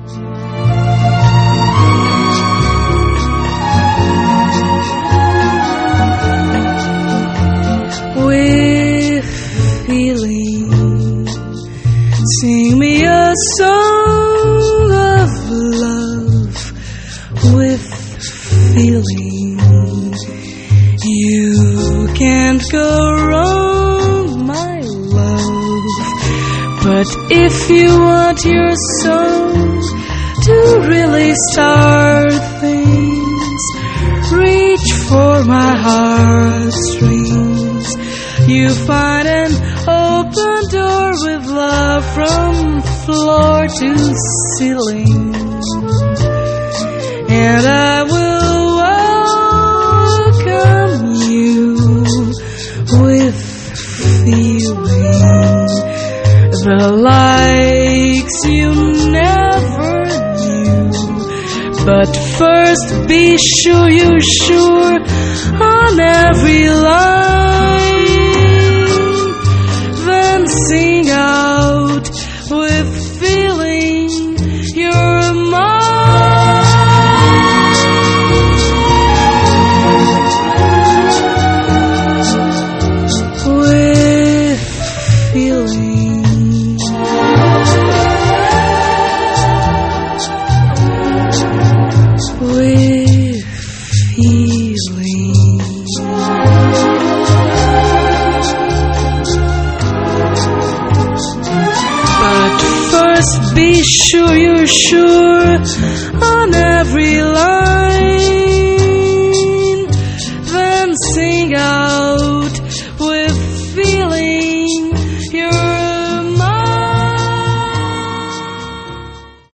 With feeling, sing me a song of love. With feeling, you can't go wrong, my love. But if you want your song to really start things, reach for my heartstrings. You find an open door with love from floor to ceiling, and I will welcome you with feeling, the likes you never knew. But first be sure you're sure on every line, then sing out with feeling you're mine. With feeling, with feeling. But first be sure you're sure on every line.